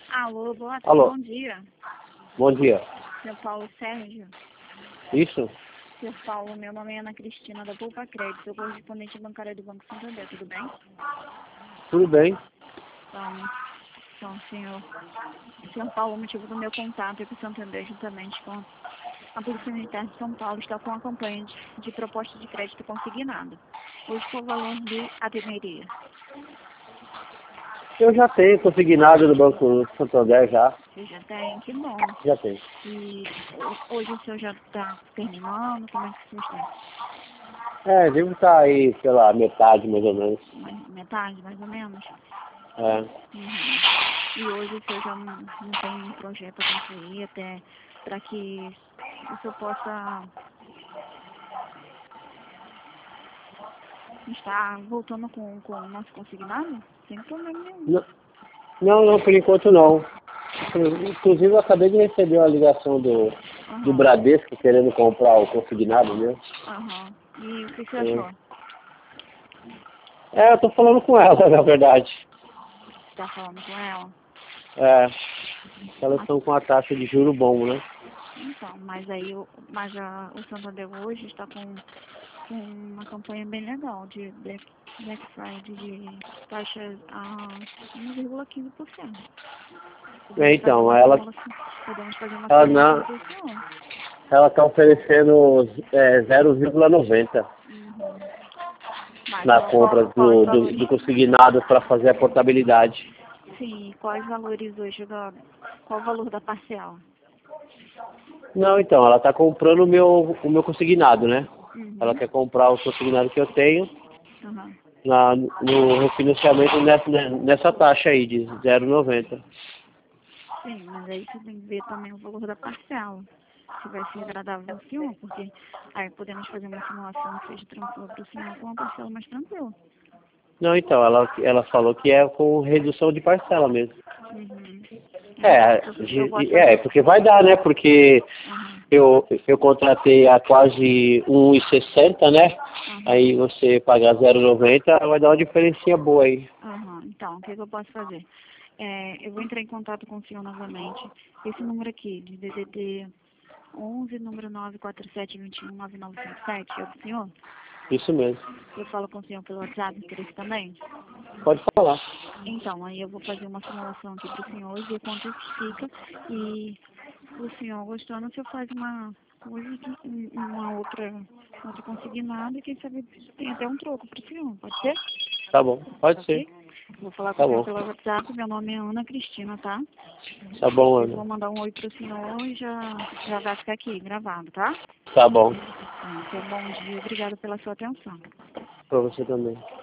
Alô, boa tarde, Alô, bom dia. bom dia. Seu Paulo Sérgio. Isso? Seu Paulo, meu nome é Ana Cristina, da Poupa Crédito. Eu sou correspondente bancária do Banco Santander, tudo bem? Tudo bem? Então, senhor Paulo, o motivo do meu contato é que o Santander, juntamente com a Polícia Militar de São Paulo, está com uma campanha de proposta de crédito consignado. Hoje, qual o valor lhe atenderia? Eu já tenho consignado no Banco Santander já. Você já tem? Que bom. Já tenho. E hoje o senhor já está terminando? Como é que o senhor está? Devo estar aí pela metade, mais ou menos. Metade, mais ou menos? É. Uhum. E hoje o senhor já não tem um projeto a concluir até para que o senhor possa estar voltando com o nosso consignado? Sem problema nenhum. Não, por enquanto não. Inclusive eu acabei de receber uma ligação do Aham. Bradesco querendo comprar o consignado meu. Aham. E o que você achou? Eu tô falando com ela, na verdade. Você está falando com ela? Elas estão com a taxa de juro bom, né? Então, mas aí o Santander hoje está com uma campanha bem legal de Black Friday de taxa a 1,15%. Então, ela, Podemos fazer uma ela, simulação não, para o senhor. ela tá oferecendo 0,90 Uhum. Mas na compra quais do valores? consignado para fazer a portabilidade. Sim, quais valores hoje qual o valor da parcela? Não, então, ela está comprando o meu consignado, né? Ela Uhum. quer comprar o consignado que eu tenho Uhum. no refinanciamento nessa taxa aí de 0,90. Sim, mas aí você tem que ver também o valor da parcela. Se vai ser agradável ao senhor, porque aí podemos fazer uma simulação que seja tranquila para o senhor com uma parcela mais tranquila. Não, então, ela falou que é com redução de parcela mesmo. Uhum. Então, eu posso fazer. Porque vai dar, né? Porque Uhum. eu contratei a quase 1,60, né? Uhum. Aí você pagar 0,90 vai dar uma diferencinha boa aí. Uhum. Então, o que eu posso fazer? Eu vou entrar em contato com o senhor novamente. Esse número aqui, de DDD 11, número 947219957, é do senhor? Isso mesmo. Eu falo com o senhor pelo WhatsApp, por isso também? Pode falar. Então, aí eu vou fazer uma simulação aqui para o senhor, ver quanto isso fica. E o senhor gostando, o senhor faz uma outra consignada e quem sabe tem até um troco para o senhor, pode ser? Tá bom. Pode ser. Ok? Vou falar com Tá o senhor bom. pelo WhatsApp, meu nome é Ana Cristina, tá? Tá bom, Eu Ana. vou mandar um oi pro senhor e já vai ficar aqui gravado, tá? Tá bom. Então, bom dia, obrigada pela sua atenção. Pra você também.